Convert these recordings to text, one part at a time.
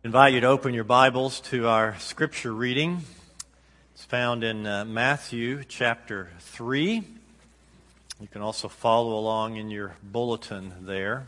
I invite you to open your Bibles to our scripture reading. It's found in Matthew chapter 3. You can also follow along in your bulletin there.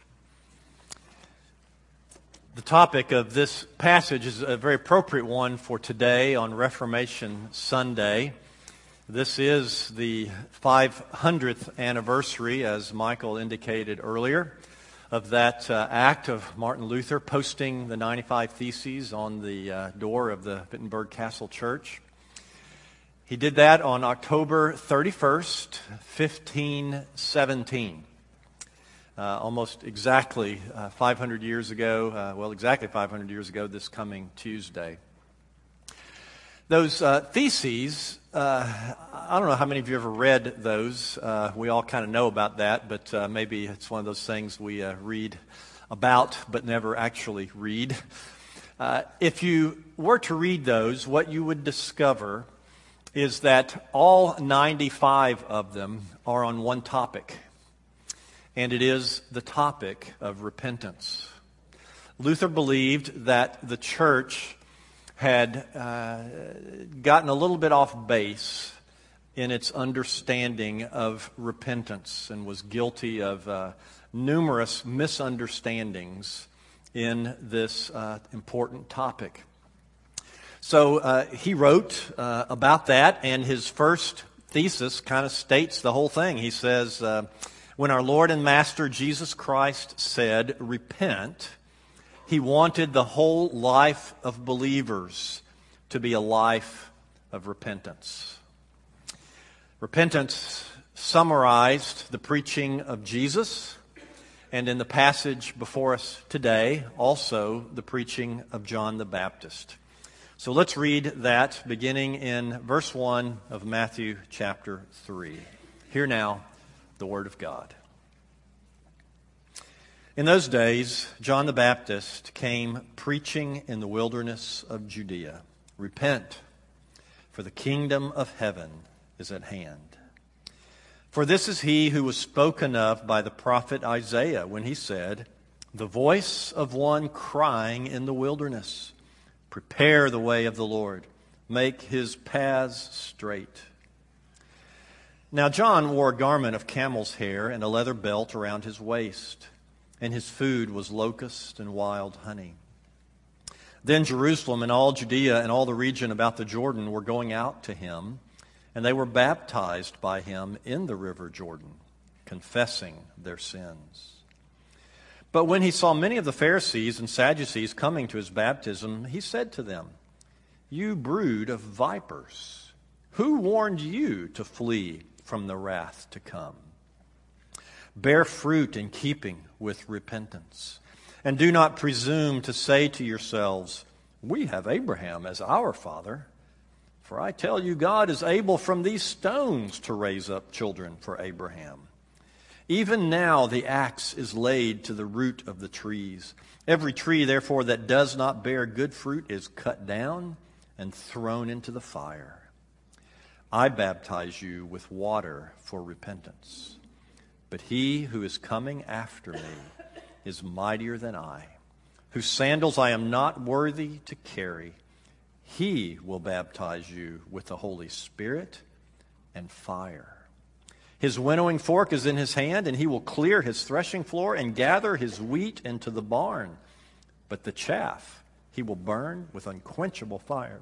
The topic of this passage is a very appropriate one for today on Reformation Sunday. This is the 500th anniversary, as Michael indicated earlier, of that act of Martin Luther posting the 95 Theses on the door of the Wittenberg Castle Church. He did that on October 31st, 1517. Almost exactly 500 years ago, exactly 500 years ago this coming Tuesday. Those theses, I don't know how many of you ever read those. We all kind of know about that, but maybe it's one of those things we read about but never actually read. If you were to read those, what you would discover is that all 95 of them are on one topic, and it is the topic of repentance. Luther believed that the church had gotten a little bit off base in its understanding of repentance and was guilty of numerous misunderstandings in this important topic. So he wrote about that, and his first thesis kind of states the whole thing. He says, when our Lord and Master Jesus Christ said, "Repent," He wanted the whole life of believers to be a life of repentance. Repentance summarized the preaching of Jesus, and in the passage before us today, also the preaching of John the Baptist. So let's read that beginning in verse 1 of Matthew chapter 3. Hear now the Word of God. In those days, John the Baptist came preaching in the wilderness of Judea, "Repent, for the kingdom of heaven is at hand. For this is he who was spoken of by the prophet Isaiah when he said, 'The voice of one crying in the wilderness, prepare the way of the Lord, make his paths straight.' Now John wore a garment of camel's hair and a leather belt around his waist, and his food was locust and wild honey. Then Jerusalem and all Judea and all the region about the Jordan were going out to him, and they were baptized by him in the river Jordan, confessing their sins. But when he saw many of the Pharisees and Sadducees coming to his baptism, he said to them, 'You brood of vipers, who warned you to flee from the wrath to come? Bear fruit in keeping with repentance. And do not presume to say to yourselves, "We have Abraham as our father." For I tell you, God is able from these stones to raise up children for Abraham. Even now the axe is laid to the root of the trees. Every tree, therefore, that does not bear good fruit is cut down and thrown into the fire. I baptize you with water for repentance. But he who is coming after me is mightier than I, whose sandals I am not worthy to carry. He will baptize you with the Holy Spirit and fire. His winnowing fork is in his hand, and he will clear his threshing floor and gather his wheat into the barn. But the chaff he will burn with unquenchable fire."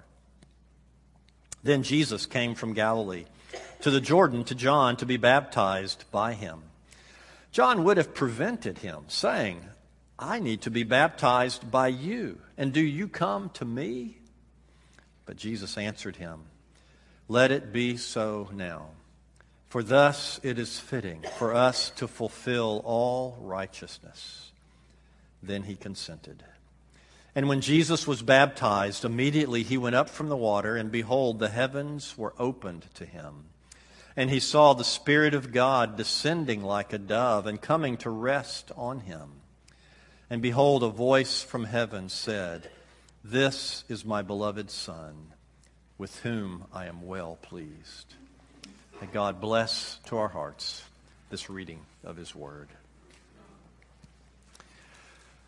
Then Jesus came from Galilee to the Jordan to John to be baptized by him. John would have prevented him, saying, "I need to be baptized by you, and do you come to me?" But Jesus answered him, "Let it be so now, for thus it is fitting for us to fulfill all righteousness." Then he consented. And when Jesus was baptized, immediately he went up from the water, and behold, the heavens were opened to him. And he saw the Spirit of God descending like a dove and coming to rest on him. And behold, a voice from heaven said, "This is my beloved Son, with whom I am well pleased." May God bless to our hearts this reading of his word.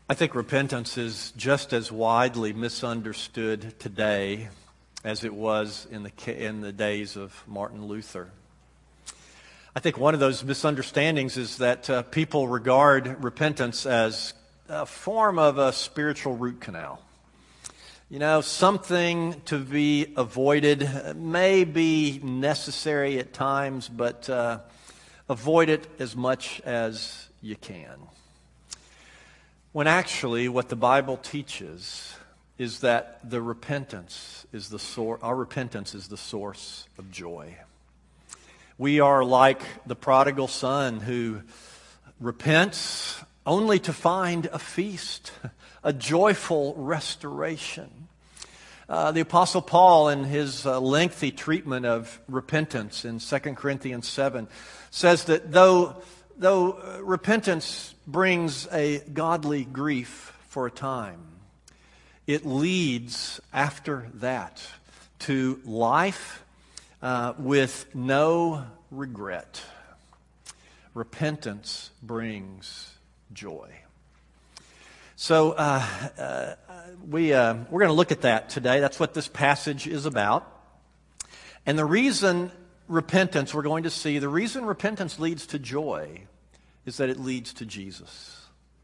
I think repentance is just as widely misunderstood today as it was in the days of Martin Luther. I think one of those misunderstandings is that people regard repentance as a form of a spiritual root canal. You know, something to be avoided, may be necessary at times, but avoid it as much as you can. When actually what the Bible teaches is that our repentance is the source of joy. We are like the prodigal son who repents only to find a feast, a joyful restoration. The Apostle Paul, in his lengthy treatment of repentance in 2 Corinthians 7, says that though repentance brings a godly grief for a time, it leads after that to life with no regret. Repentance brings joy. So we're going to look at that today. That's what this passage is about. And the reason repentance, we're going to see, the reason repentance leads to joy is that it leads to Jesus.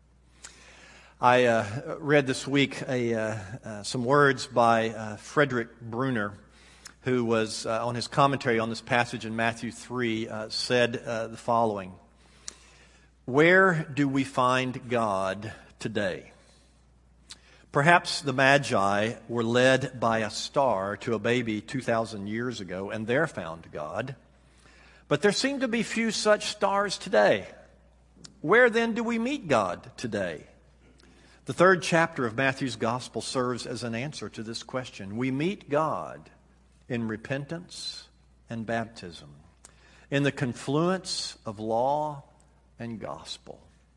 I read this week some words by Frederick Bruner, who was on his commentary on this passage in Matthew 3, said the following: "Where do we find God today? Perhaps the Magi were led by a star to a baby 2,000 years ago and there found God. But there seem to be few such stars today. Where then do we meet God today?" The third chapter of Matthew's Gospel serves as an answer to this question. We meet God in repentance and baptism, in the confluence of law and gospel.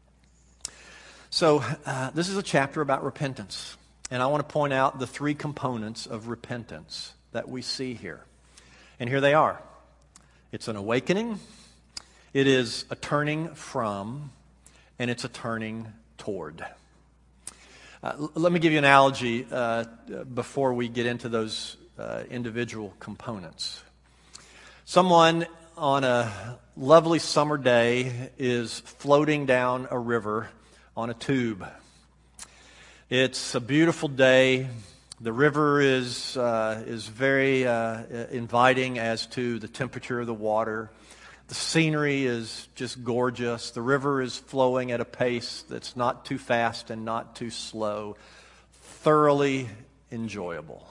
So this is a chapter about repentance, and I want to point out the three components of repentance that we see here. And here they are. It's an awakening, it is a turning from, and it's a turning toward. Let me give you an analogy before we get into those individual components. Someone on a lovely summer day is floating down a river on a tube. It's a beautiful day. The river is very inviting as to the temperature of the water. The scenery is just gorgeous. The river is flowing at a pace that's not too fast and not too slow. Thoroughly enjoyable.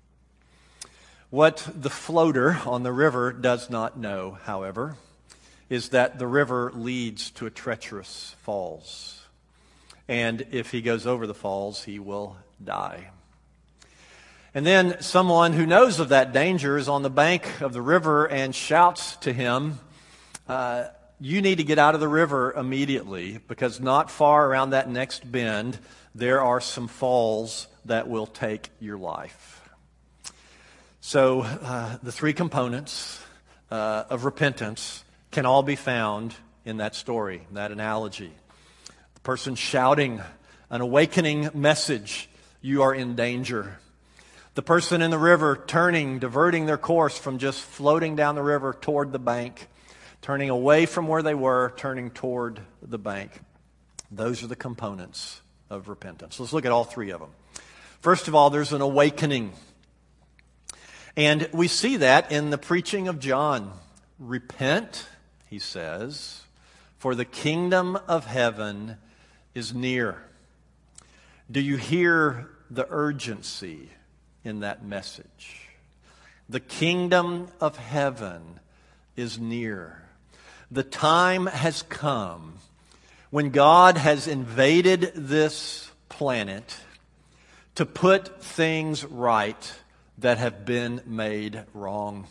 What the floater on the river does not know, however, is that the river leads to a treacherous falls. And if he goes over the falls, he will die. And then someone who knows of that danger is on the bank of the river and shouts to him, you need to get out of the river immediately, because not far around that next bend, there are some falls that will take your life. So the three components of repentance can all be found in that story, that analogy. The person shouting an awakening message, you are in danger. The person in the river turning, diverting their course from just floating down the river toward the bank, turning away from where they were, turning toward the bank. Those are the components of repentance. Let's look at all three of them. First of all, there's an awakening. And we see that in the preaching of John. Repent, he says, for the kingdom of heaven is near. Do you hear the urgency in that message? The kingdom of heaven is near. The time has come when God has invaded this planet to put things right that have been made wrong.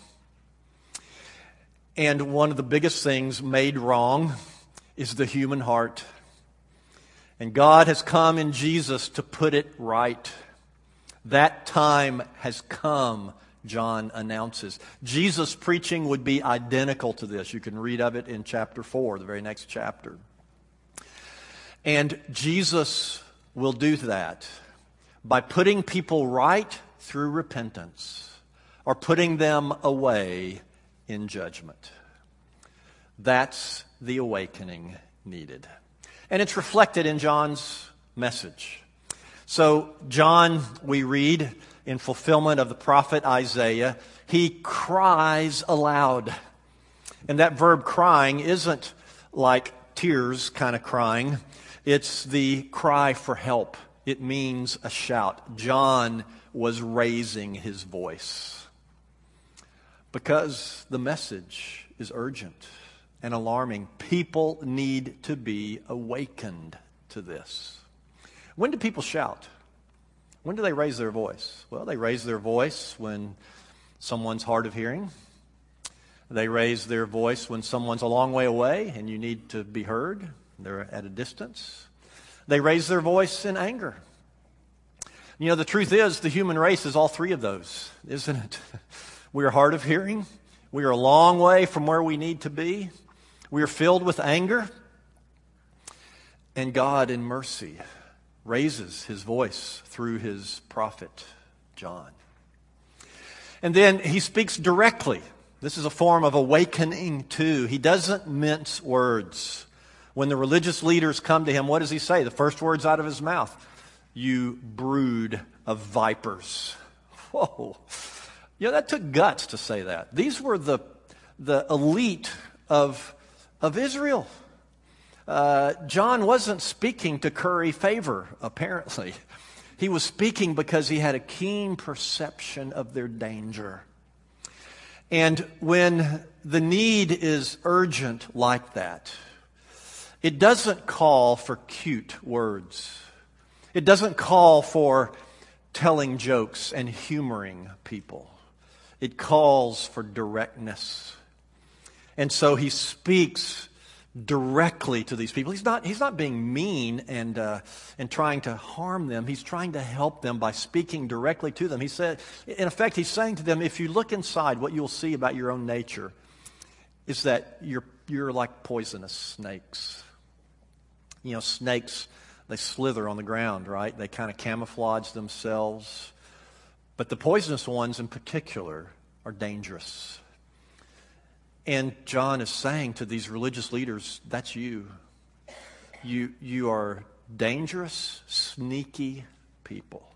And one of the biggest things made wrong is the human heart. And God has come in Jesus to put it right. That time has come, John announces. Jesus' preaching would be identical to this. You can read of it in chapter 4, the very next chapter. And Jesus will do that by putting people right through repentance or putting them away in judgment. That's the awakening needed. And it's reflected in John's message. So John, we read, in fulfillment of the prophet Isaiah, he cries aloud. And that verb crying isn't like tears kind of crying. It's the cry for help. It means a shout. John was raising his voice because the message is urgent and alarming. People need to be awakened to this. When do people shout? When do they raise their voice? Well, they raise their voice when someone's hard of hearing. They raise their voice when someone's a long way away and you need to be heard. They're at a distance. They raise their voice in anger. You know, the truth is the human race is all three of those, isn't it? We are hard of hearing. We are a long way from where we need to be. We are filled with anger. And God, in mercy, raises his voice through his prophet, John. And then he speaks directly. This is a form of awakening too. He doesn't mince words. When the religious leaders come to him, what does he say? The first words out of his mouth, "You brood of vipers." Whoa. You know, that took guts to say that. These were the elite of Israel. John wasn't speaking to curry favor, apparently. He was speaking because he had a keen perception of their danger. And when the need is urgent like that, it doesn't call for cute words. It doesn't call for telling jokes and humoring people. It calls for directness. And so he speaks directly to these people. He's not being mean and trying to harm them. He's trying to help them by speaking directly to them. He said, in effect, he's saying to them, if you look inside, what you'll see about your own nature is that you're like poisonous snakes. You know, snakes, they slither on the ground, right? They kind of camouflage themselves. But the poisonous ones in particular are dangerous. And John is saying to these religious leaders, that's you. You are dangerous, sneaky people.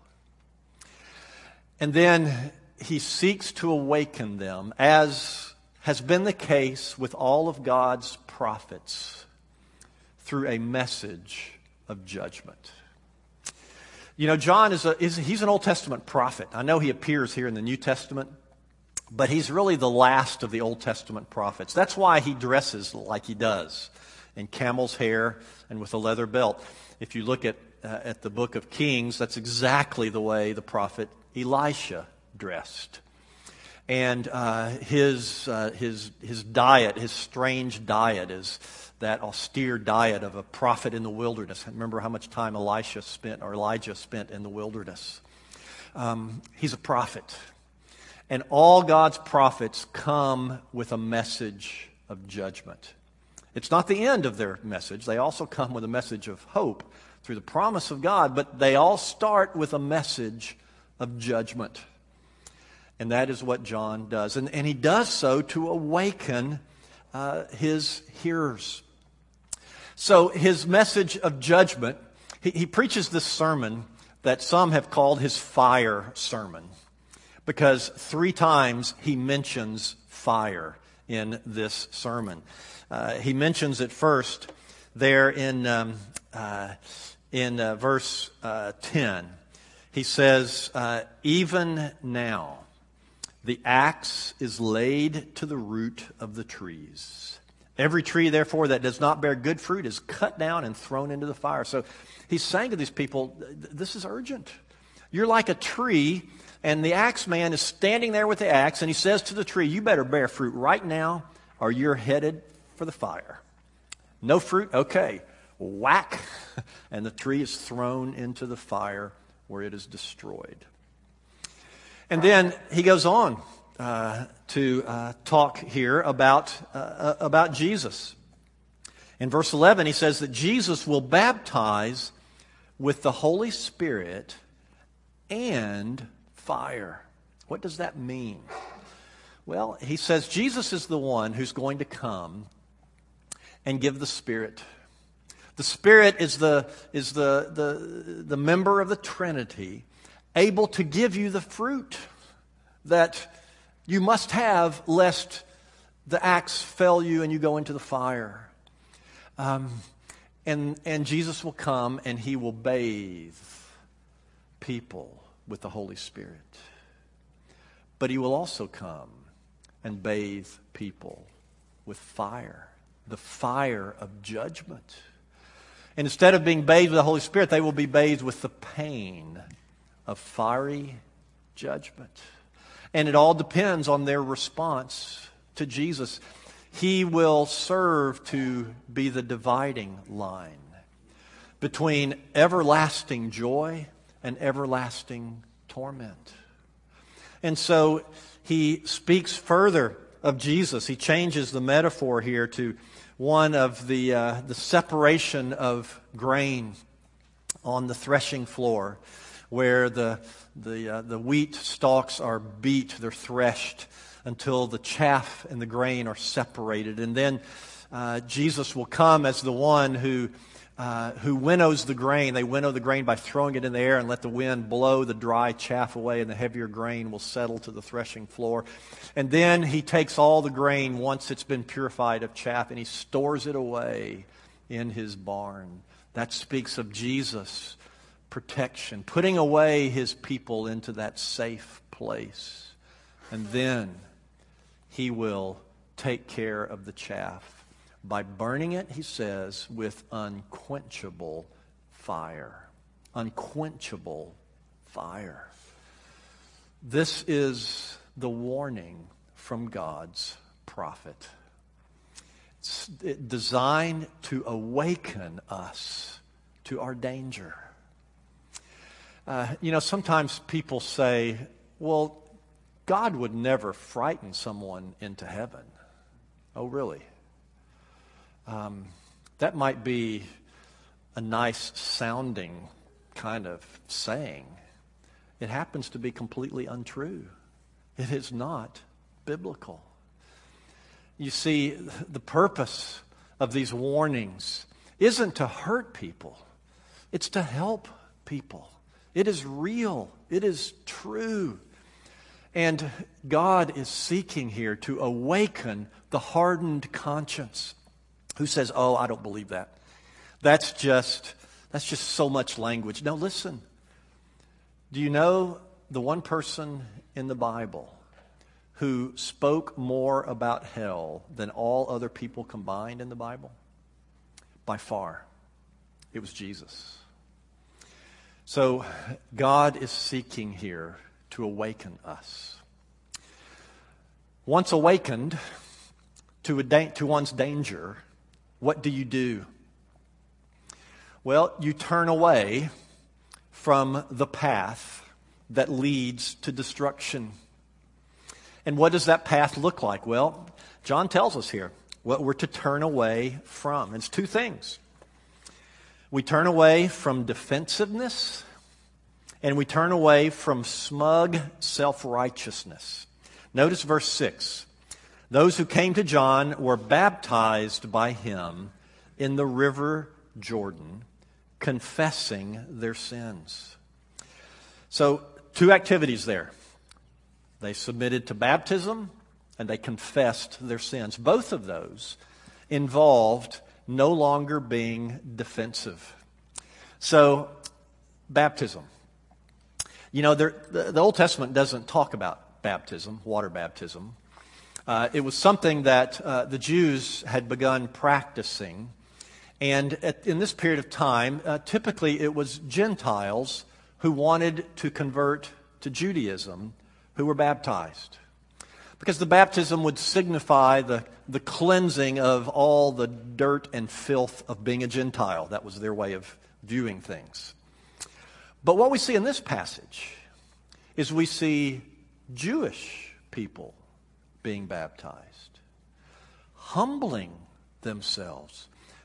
And then he seeks to awaken them, as has been the case with all of God's prophets, through a message of judgment. You know, John he's an Old Testament prophet. I know he appears here in the New Testament, but he's really the last of the Old Testament prophets. That's why he dresses like he does, in camel's hair and with a leather belt. If you look at the book of Kings, that's exactly the way the prophet Elisha dressed. And his diet, his strange diet, is that austere diet of a prophet in the wilderness. Remember how much time Elijah spent in the wilderness. He's a prophet. And all God's prophets come with a message of judgment. It's not the end of their message. They also come with a message of hope through the promise of God, but they all start with a message of judgment. And that is what John does. And he does so to awaken his hearers. So his message of judgment, he preaches this sermon that some have called his fire sermon, because 3 times he mentions fire in this sermon. He mentions it first there in verse 10. He says, even now the axe is laid to the root of the trees. Every tree, therefore, that does not bear good fruit is cut down and thrown into the fire. So he's saying to these people, this is urgent. You're like a tree, and the axe man is standing there with the axe, and he says to the tree, you better bear fruit right now, or you're headed for the fire. No fruit? Okay. Whack. And the tree is thrown into the fire where it is destroyed. And then he goes on to talk here about Jesus. In verse 11, he says that Jesus will baptize with the Holy Spirit and fire. What does that mean? Well, he says Jesus is the one who's going to come and give the Spirit. The Spirit is the member of the Trinity, able to give you the fruit that you must have lest the axe fell you and you go into the fire. And Jesus will come and he will bathe people with the Holy Spirit. But he will also come and bathe people with fire, the fire of judgment. And instead of being bathed with the Holy Spirit, they will be bathed with the pain of fiery judgment. And it all depends on their response to Jesus. He will serve to be the dividing line between everlasting joy and everlasting torment. And so he speaks further of Jesus. He changes the metaphor here to one of the separation of grain on the threshing floor, where the wheat stalks are beat, they're threshed until the chaff and the grain are separated. And then Jesus will come as the one who winnows the grain. They winnow the grain by throwing it in the air and let the wind blow the dry chaff away, and the heavier grain will settle to the threshing floor. And then he takes all the grain, once it's been purified of chaff, and he stores it away in his barn. That speaks of Jesus' protection, putting away his people into that safe place. And then he will take care of the chaff by burning it, he says, with unquenchable fire. Unquenchable fire. This is the warning from God's prophet. It's designed to awaken us to our danger. Sometimes people say, well, God would never frighten someone into heaven. Oh, really? That might be a nice sounding kind of saying. It happens to be completely untrue. It is not biblical. You see, the purpose of these warnings isn't to hurt people. It's to help people. It is real. It is true. And God is seeking here to awaken the hardened conscience who says, oh, I don't believe that. That's just so much language. No, listen. Do you know the one person in the Bible who spoke more about hell than all other people combined in the Bible? By far, it was Jesus. So God is seeking here to awaken us. Once awakened to one's danger, what do? Well, you turn away from the path that leads to destruction. And what does that path look like? Well, John tells us here what we're to turn away from. It's two things. We turn away from defensiveness, and we turn away from smug self-righteousness. Notice verse 6. Those who came to John were baptized by him in the river Jordan, confessing their sins. So, two activities there. They submitted to baptism and they confessed their sins. Both of those involved no longer being defensive. So, baptism. You know, the Old Testament doesn't talk about baptism, water baptism. It was something that the Jews had begun practicing. And in this period of time, typically it was Gentiles who wanted to convert to Judaism who were baptized. Because the baptism would signify the cleansing of all the dirt and filth of being a Gentile. That was their way of viewing things. But what we see in this passage is we see Jewish people being baptized, humbling themselves,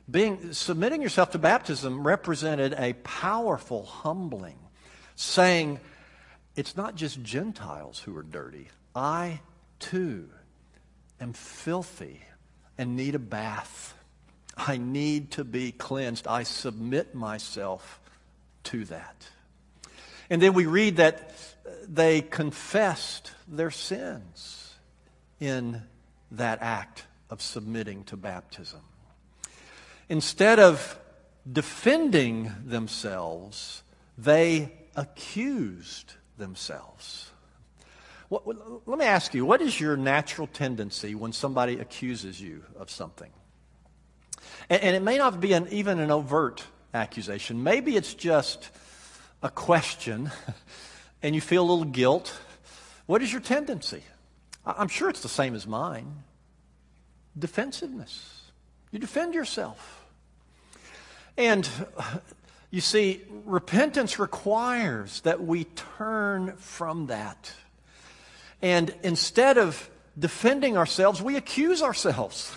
Submitting yourself to baptism represented a powerful humbling, saying, it's not just Gentiles who are dirty. I, too, am filthy and need a bath. I need to be cleansed. I submit myself to that. And then we read that they confessed their sins in that act of submitting to baptism. Instead of defending themselves, they accused themselves. Let me ask you, what is your natural tendency when somebody accuses you of something? And it may not be even an overt accusation. Maybe it's just a question and you feel a little guilt. What is your tendency? I'm sure it's the same as mine. Defensiveness. You defend yourself. And you see, repentance requires that we turn from that. And instead of defending ourselves, we accuse ourselves.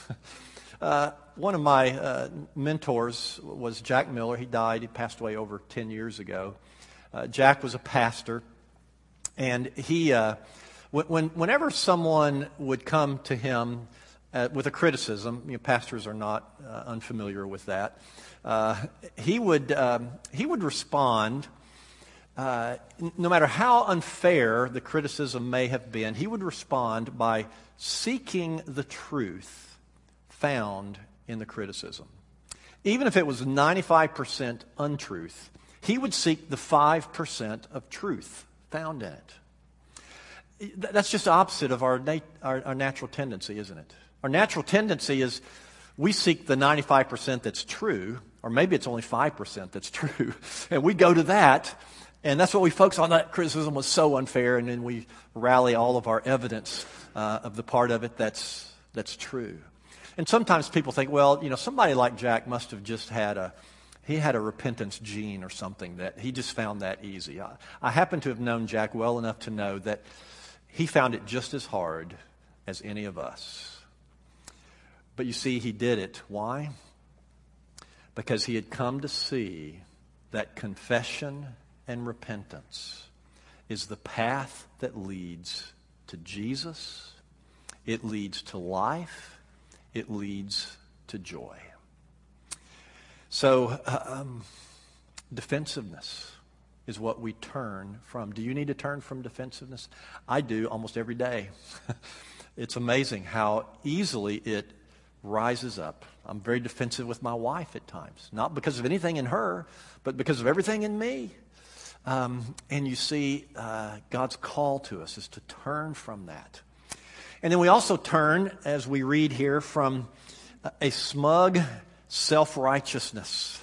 One of my mentors was Jack Miller. He died. He passed away over 10 years ago. Jack was a pastor. And he, whenever someone would come to him with a criticism, pastors are not unfamiliar with that, he would respond, no matter how unfair the criticism may have been, he would respond by seeking the truth found in the criticism. Even if it was 95% untruth, he would seek the 5% of truth found in it. That's just the opposite of our natural tendency, isn't it? Our natural tendency is we seek the 95% that's true, or maybe it's only 5% that's true, and we go to that, and that's what we focus on. That criticism was so unfair, and then we rally all of our evidence of the part of it that's true. And sometimes people think, well, somebody like Jack must have just had a repentance gene or something, that he just found that easy. I happen to have known Jack well enough to know that he found it just as hard as any of us. But you see, he did it. Why? Because he had come to see that confession and repentance is the path that leads to Jesus. It leads to life. It leads to joy. So, defensiveness is what we turn from. Do you need to turn from defensiveness? I do almost every day. It's amazing how easily it rises up. I'm very defensive with my wife at times. Not because of anything in her, but because of everything in me. And you see, God's call to us is to turn from that. And then we also turn, as we read here, from a smug self-righteousness.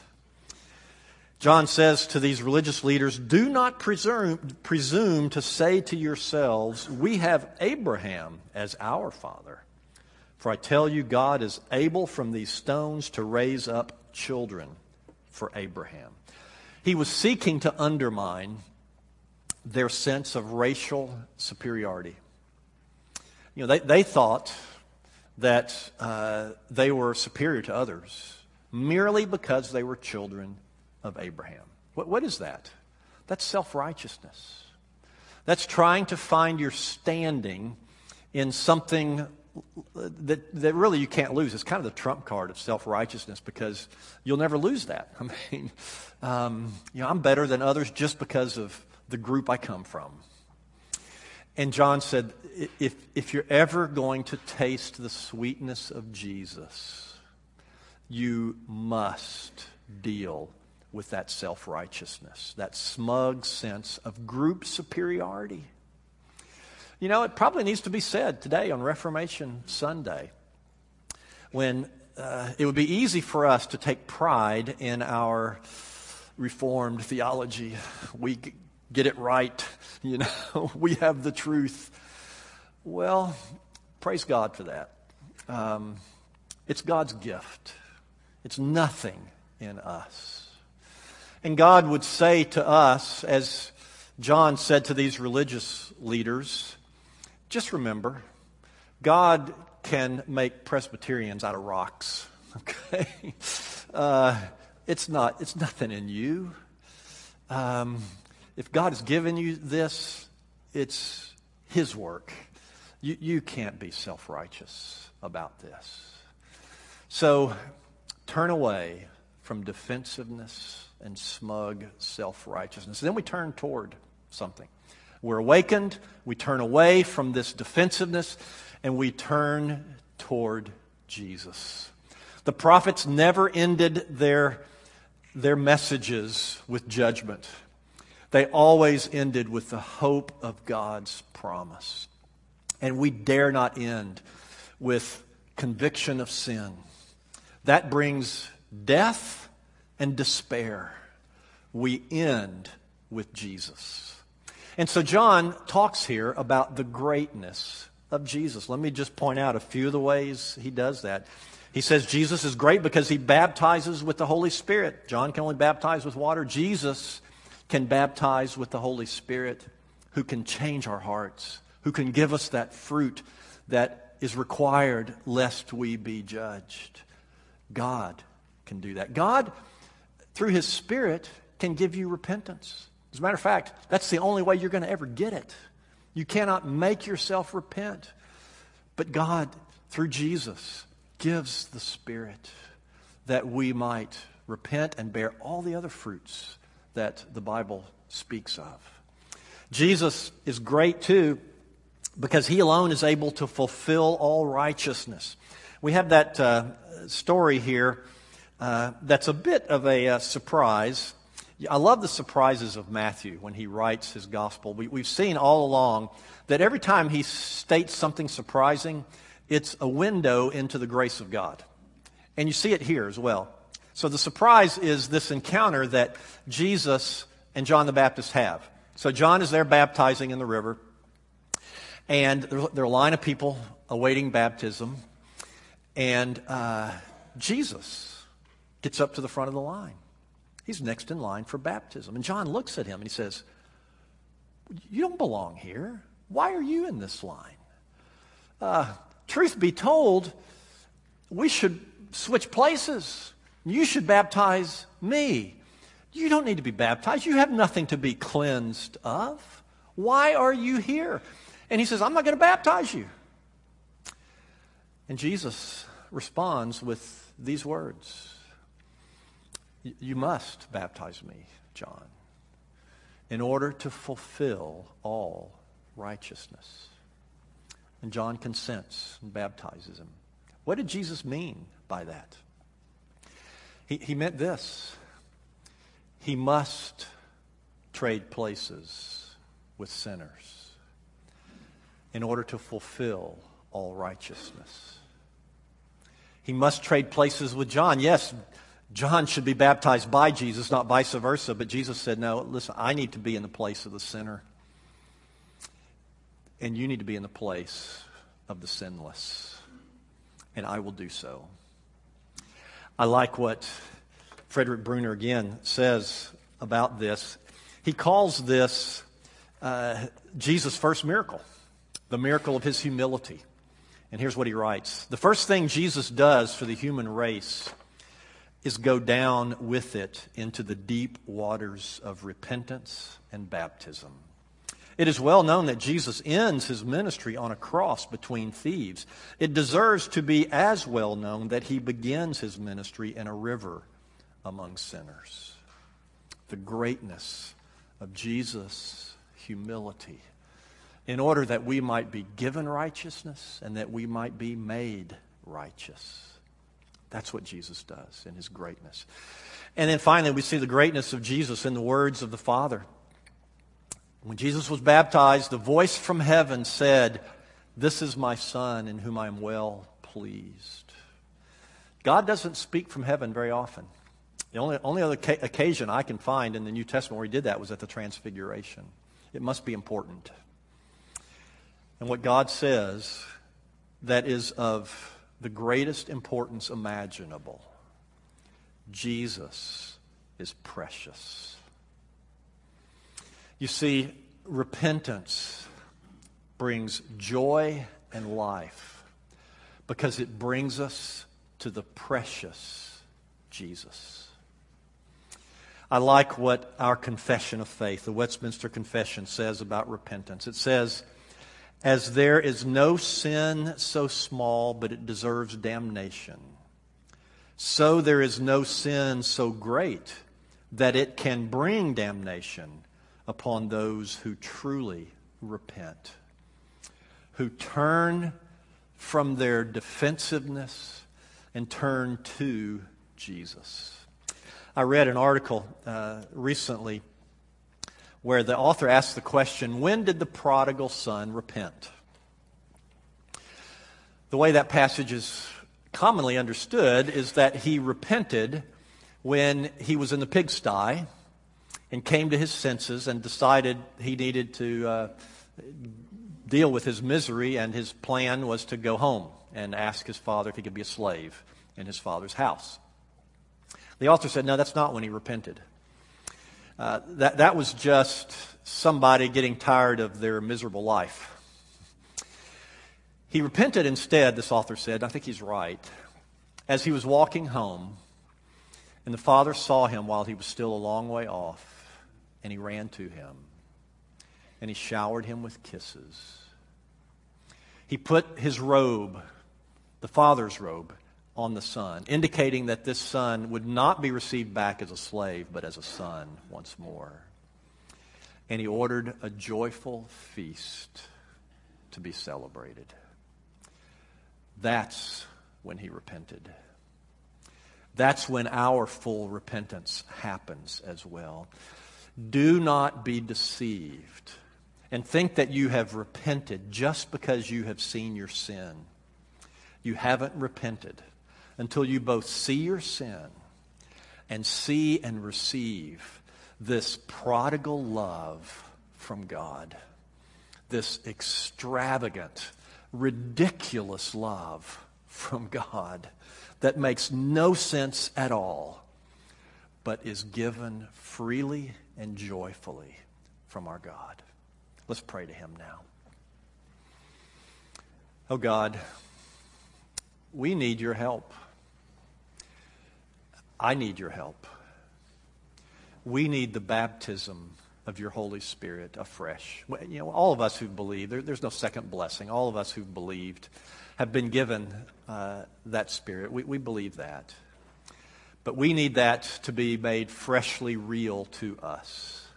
John says to these religious leaders, do not presume to say to yourselves, we have Abraham as our father. For I tell you, God is able from these stones to raise up children for Abraham. He was seeking to undermine their sense of racial superiority. They thought that they were superior to others merely because they were children of Abraham. What is that? That's self-righteousness. That's trying to find your standing in something that really you can't lose. It's kind of the trump card of self-righteousness because you'll never lose that. I mean, I'm better than others just because of the group I come from. And John said, if you're ever going to taste the sweetness of Jesus, you must deal with that self-righteousness, that smug sense of group superiority. It probably needs to be said today on Reformation Sunday, when it would be easy for us to take pride in our Reformed theology. We get it right, we have the truth. Well, praise God for that. It's God's gift. It's nothing in us. And God would say to us, as John said to these religious leaders, just remember, God can make Presbyterians out of rocks. Okay? It's nothing in you. If God has given you this, it's His work. You can't be self-righteous about this. So turn away from defensiveness and smug self-righteousness. Then we turn toward something. We're awakened, we turn away from this defensiveness, and we turn toward Jesus. The prophets never ended their messages with judgment. They always ended with the hope of God's promise. And we dare not end with conviction of sin. That brings death and despair. We end with Jesus. And so John talks here about the greatness of Jesus. Let me just point out a few of the ways he does that. He says Jesus is great because he baptizes with the Holy Spirit. John can only baptize with water. Jesus can baptize with the Holy Spirit, who can change our hearts, who can give us that fruit that is required lest we be judged. God can do that. God, through His Spirit, can give you repentance. As a matter of fact, that's the only way you're going to ever get it. You cannot make yourself repent. But God, through Jesus, gives the Spirit that we might repent and bear all the other fruits that the Bible speaks of. Jesus is great too because He alone is able to fulfill all righteousness. We have that story here that's a bit of a surprise. I love the surprises of Matthew when he writes his gospel. We've seen all along that every time he states something surprising, it's a window into the grace of God. And you see it here as well. So the surprise is this encounter that Jesus and John the Baptist have. So John is there baptizing in the river, and there are a line of people awaiting baptism, and Jesus gets up to the front of the line. He's next in line for baptism. And John looks at him and he says, "You don't belong here. Why are you in this line? Truth be told, we should switch places. You should baptize me. You don't need to be baptized. You have nothing to be cleansed of. Why are you here?" And he says, "I'm not going to baptize you." And Jesus responds with these words, "You must baptize me, John, in order to fulfill all righteousness." And John consents and baptizes him. What did Jesus mean by that? He meant this. He must trade places with sinners in order to fulfill all righteousness. He must trade places with John. Yes, John should be baptized by Jesus, not vice versa. But Jesus said, "No, listen, I need to be in the place of the sinner. And you need to be in the place of the sinless. And I will do so." I like what Frederick Bruner again says about this. He calls this Jesus' first miracle, the miracle of His humility. And here's what he writes. "The first thing Jesus does for the human race is go down with it into the deep waters of repentance and baptism. It is well known that Jesus ends His ministry on a cross between thieves. It deserves to be as well known that He begins His ministry in a river among sinners." The greatness of Jesus' humility, in order that we might be given righteousness and that we might be made righteous. That's what Jesus does in His greatness. And then finally, we see the greatness of Jesus in the words of the Father. When Jesus was baptized, the voice from heaven said, "This is my Son in whom I am well pleased." God doesn't speak from heaven very often. The only other occasion I can find in the New Testament where He did that was at the Transfiguration. It must be important. And what God says that is of the greatest importance imaginable: Jesus is precious. You see, repentance brings joy and life because it brings us to the precious Jesus. I like what our confession of faith, the Westminster Confession, says about repentance. It says, "As there is no sin so small but it deserves damnation, so there is no sin so great that it can bring damnation upon those who truly repent, who turn from their defensiveness and turn to Jesus." I read an article recently where the author asked the question, when did the prodigal son repent? The way that passage is commonly understood is that he repented when he was in the pigsty and came to his senses and decided he needed to deal with his misery, and his plan was to go home and ask his father if he could be a slave in his father's house. The author said, no, that's not when he repented. That was just somebody getting tired of their miserable life. He repented instead, this author said, and I think he's right, as he was walking home, and the father saw him while he was still a long way off, and he ran to him, and he showered him with kisses. He put his robe, the father's robe, on the son, indicating that this son would not be received back as a slave, but as a son once more. And he ordered a joyful feast to be celebrated. That's when he repented. That's when our full repentance happens as well. Do not be deceived and think that you have repented just because you have seen your sin. You haven't repented until you both see your sin and see and receive this prodigal love from God, this extravagant, ridiculous love from God that makes no sense at all, but is given freely and joyfully from our God. Let's pray to him now. Oh God, we need your help. I need your help. We need the baptism of your Holy Spirit afresh. You know, all of us who believe, there's no second blessing. All of us who've believed have been given that Spirit. We believe that. But we need that to be made freshly real to us.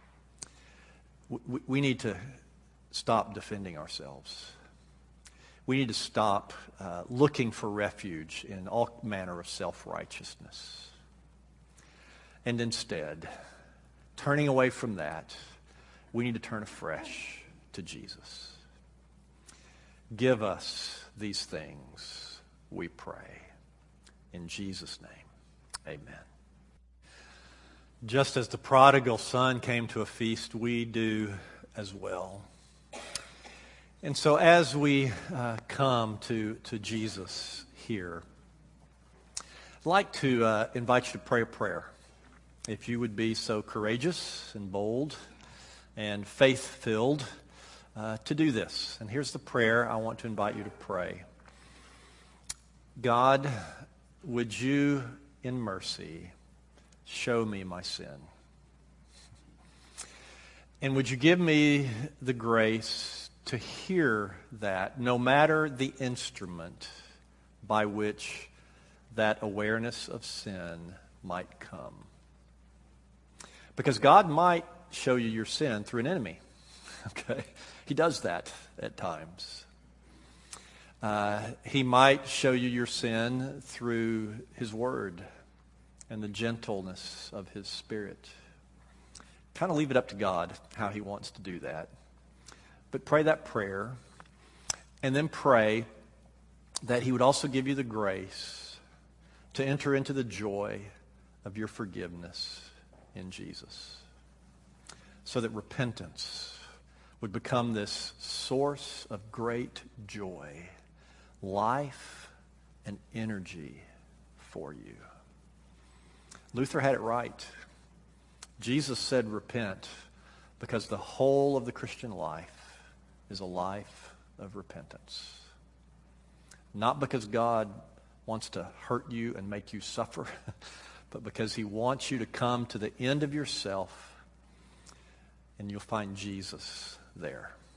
We need to stop defending ourselves. We need to stop looking for refuge in all manner of self-righteousness. And instead, turning away from that, we need to turn afresh to Jesus. Give us these things, we pray. In Jesus' name, amen. Just as the prodigal son came to a feast, we do as well. And so as we come to Jesus here, I'd like to invite you to pray a prayer. If you would be so courageous and bold and faith-filled to do this. And here's the prayer I want to invite you to pray. God, would you in mercy show me my sin? And would you give me the grace to hear that, no matter the instrument by which that awareness of sin might come? Because God might show you your sin through an enemy. Okay? He does that at times. He might show you your sin through his word and the gentleness of his Spirit. Kind of leave it up to God how he wants to do that. But pray that prayer, and then pray that he would also give you the grace to enter into the joy of your forgiveness in Jesus, so that repentance would become this source of great joy, life, and energy for you. Luther had it right. Jesus said repent because the whole of the Christian life is a life of repentance. Not because God wants to hurt you and make you suffer, but because he wants you to come to the end of yourself, and you'll find Jesus there.